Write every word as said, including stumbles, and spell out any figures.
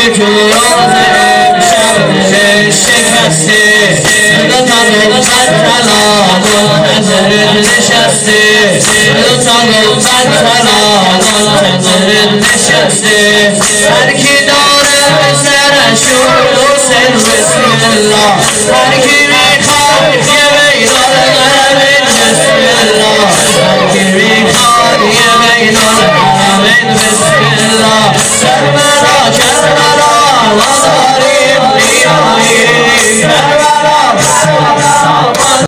که راز امشب شکسته دو تا گفتن کلام منتظر نشسته دو تا گفتن کلام منتظر نشسته هر کی داره به سرشون حسین بسم الله هر کی میخواد یه میدان غربین بسم الله هر کی میخواد یه میدان غربین بسم الله کربلا کربلا ما داریم بیاییم کربلا